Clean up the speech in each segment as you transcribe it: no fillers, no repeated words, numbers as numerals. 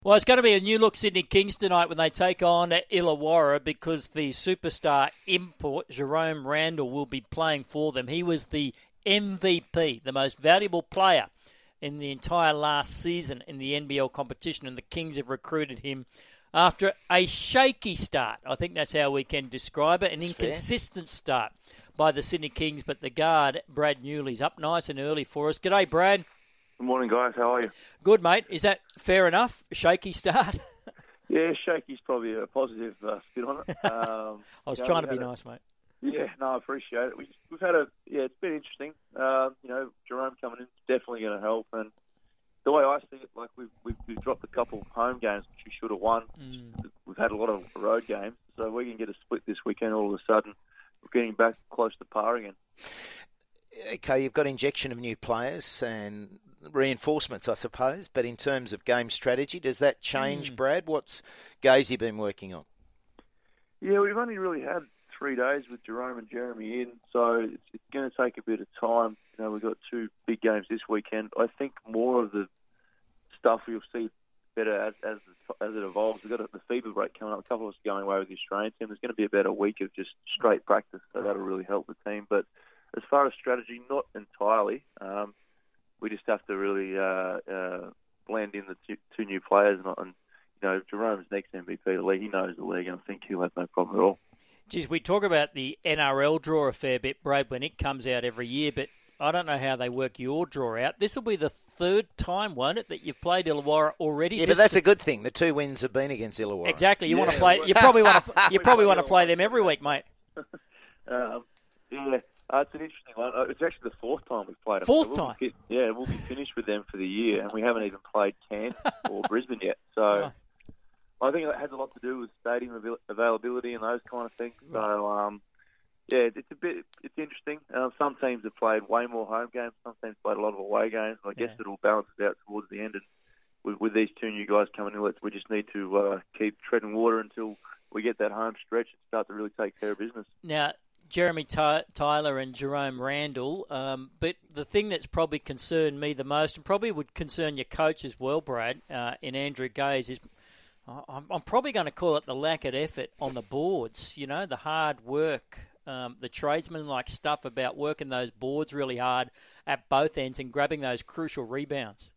Well, it's going to be a new look Sydney Kings tonight when they take on Illawarra because the superstar import, Jerome Randall, will be playing for them. He was the MVP, the most valuable player in the entire last season in the NBL competition, and the Kings have recruited him after a shaky start. I think that's how we can describe it. An inconsistent start by the Sydney Kings, but the guard, Brad Newley's up nice and early for us. G'day, Brad. Good morning, guys. How are you? Good, mate. Is that fair enough? A shaky start? Yeah, shaky's probably a positive spin on it. I was trying to be nice, mate. Yeah, no, I appreciate it. We've had it's been interesting. Jerome coming in is definitely going to help. And the way I see it, like we've dropped a couple home games which we should have won. We've had a lot of road games, so we can get a split this weekend. All of a sudden, we're getting back close to par again. Okay, you've got injection of new players and reinforcements, I suppose. But in terms of game strategy, does that change, Brad? What's Gazy been working on? Yeah, we've only really had 3 days with Jerome and Jeremy in, so it's going to take a bit of time. You know, we've got 2 big games this weekend. I think more of the stuff you'll see better as it evolves. We've got the FIBA break coming up. A couple of us are going away with the Australian team. There's going to be about a week of just straight practice, so that'll really help the team. But as far as strategy, not entirely. We just have to really blend in the two new players. And Jerome's next MVP of the league. He knows the league, and I think he'll have no problem at all. Geez, we talk about the NRL draw a fair bit, Brad, when it comes out every year, but I don't know how they work your draw out. This will be the 3rd time, won't it, that you've played Illawarra already? Yeah, but that's a good thing. The 2 wins have been against Illawarra. Exactly. You want to play. You probably want to play them every week, mate. It's an interesting one. It's actually the 4th time we've played them. Fourth time? We'll be finished with them for the year, and we haven't even played Cairns or Brisbane yet. So I think that has a lot to do with stadium availability and those kind of things. So, it's interesting. Some teams have played way more home games. Some teams played a lot of away games. I guess it'll balance it out towards the end. And with these 2 new guys coming in, we just need to keep treading water until we get that home stretch and start to really take care of business. Now, Jeremy Tyler and Jerome Randall, but the thing that's probably concerned me the most, and probably would concern your coach as well, Brad, in Andrew Gaze, is I'm probably going to call it the lack of effort on the boards, the hard work, the tradesman-like stuff about working those boards really hard at both ends and grabbing those crucial rebounds.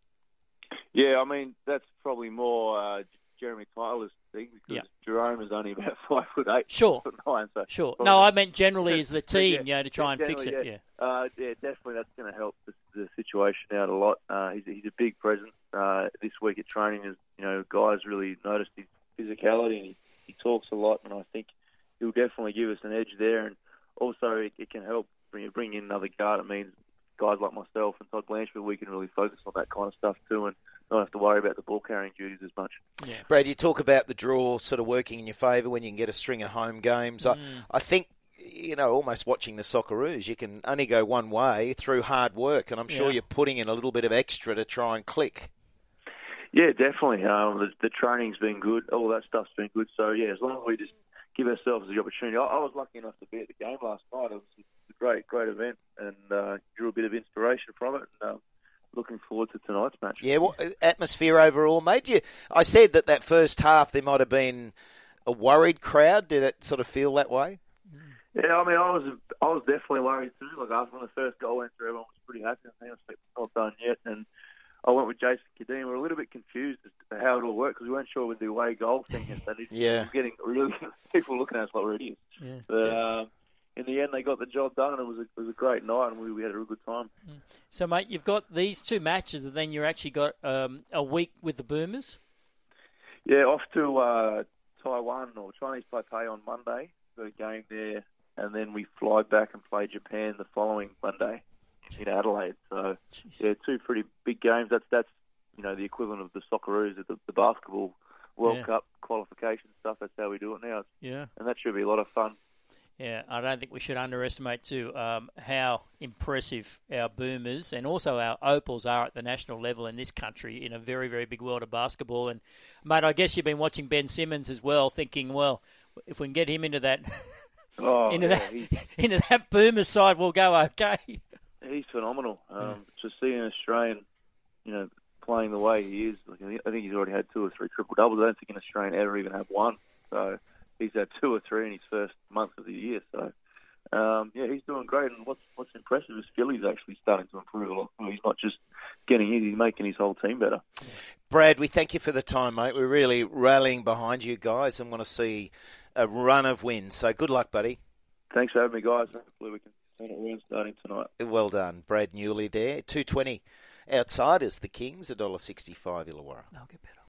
Yeah, I mean, that's probably more Jeremy Tyler's thing because Jerome is only about 5'8". Sure. 5'9", so sure. No, I meant generally as the team, to try and fix it. Definitely that's going to help the situation out a lot. He's a big presence this week at training. As guys really noticed his physicality and he talks a lot, and I think he'll definitely give us an edge there. And also it can help bring in another guard. It means guys like myself and Todd Blanchfield, we can really focus on that kind of stuff too, and not have to worry about the ball carrying duties as much. Yeah. Brad, you talk about the draw sort of working in your favour when you can get a string of home games. I think, almost watching the Socceroos, you can only go one way through hard work, and I'm sure you're putting in a little bit of extra to try and click. Yeah, definitely. The training's been good. All that stuff's been good. So, as long as we just give ourselves the opportunity. I was lucky enough to be at the game last night. It was a great event, and drew a bit of inspiration from it. And, looking forward to tonight's match. Yeah, atmosphere overall, mate. I said that first half there might have been a worried crowd. Did it sort of feel that way? Yeah, I mean, I was definitely worried too. Like after when the first goal went through, everyone was pretty happy. I think it's not done yet, and I went with Jason Kadim. We were a little bit confused as to how it all worked because we weren't sure with the away goal thing. And getting really people looking at us like we're idiots. Yeah. But in the end, they got the job done, and it was a great night, and we had a real good time. So, mate, you've got these 2 matches, and then you actually got a week with the Boomers? Yeah, off to Taiwan or Chinese Taipei on Monday. Got a game there, and then we fly back and play Japan the following Monday in Adelaide. So, 2 pretty big games. That's the equivalent of the Socceroos at the basketball World Cup qualification stuff. That's how we do it now. Yeah, and that should be a lot of fun. Yeah, I don't think we should underestimate, too, how impressive our Boomers and also our Opals are at the national level in this country in a very, very big world of basketball. And, mate, I guess you've been watching Ben Simmons as well, thinking, well, if we can get him into that into that Boomers side, we'll go okay. He's phenomenal. To see an Australian, playing the way he is, like, I think he's already had 2 or 3 triple doubles. I don't think an Australian ever even had one. So he's had 2 or 3 in his first month of the year. So he's doing great. And what's impressive is Philly's actually starting to improve a lot. He's not just getting his; he's making his whole team better. Brad, we thank you for the time, mate. We're really rallying behind you guys and want to see a run of wins. So good luck, buddy. Thanks for having me, guys. Hopefully we can turn it around starting tonight. Well done. Brad Newley there. $2.20 Outsiders, the Kings, $1.65 Illawarra. I'll get better.